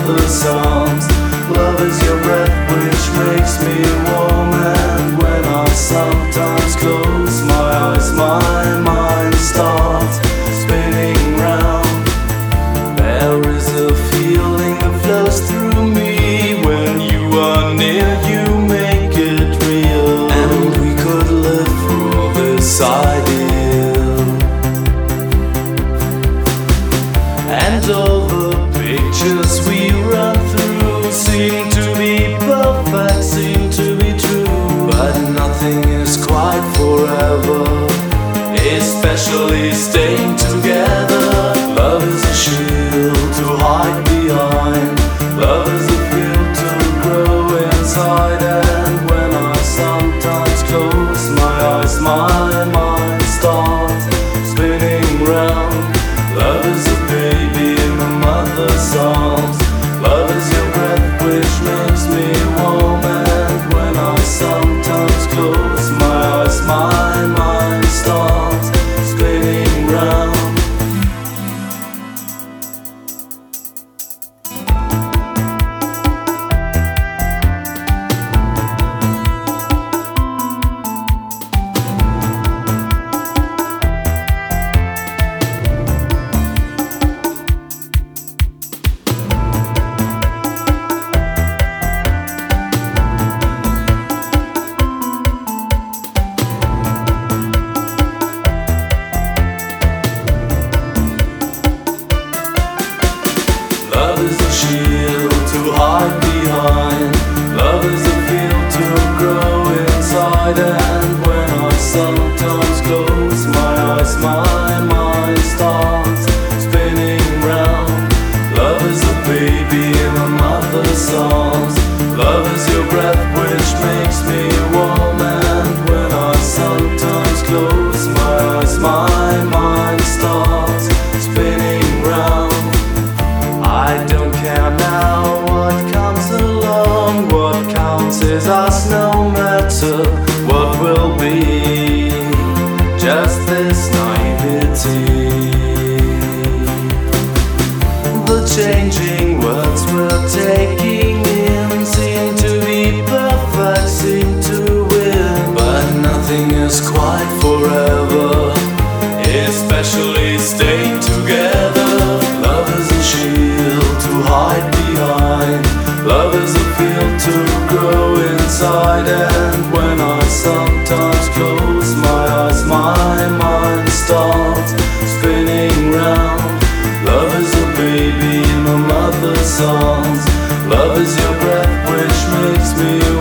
mother's arms. Love is your breath which makes me warm, and when I sometimes close my eyes, my mind starts spinning round. There is a feeling that flows through me when you are near, you make it real, and we could live for this ideal. And all the pictures we run through seem to be perfect, seem to be true, but nothing is quite forever, especially staying together. Love is a shield to hide behind. Love is a field to grow inside, and when I sometimes close my eyes, my mind starts spinning round. Love is a baby in the mother's arms. Love is your breath which makes me warm, and when I sometimes close my eyes, my mind starts spinning round. Love is a shield to hide behind. Love is a field to grow inside, and when I sometimes close my eyes, my mind starts spinning round. Love is a baby in a mother's arms. Love is your breath which makes me warm, and when I sometimes close my eyes, my mind starts spinning round. I don't care now what comes along, what counts is us no matter what will be, just this naivety. The changing words we're taking in seem to be perfect, seem to win, but nothing is quite forever, especially staying together. Love is a shield to hide behind. Love is a field to grow inside, and when I sometimes close my eyes, my mind starts spinning round. Love is a baby in a mother's arms. Love is your breath which makes me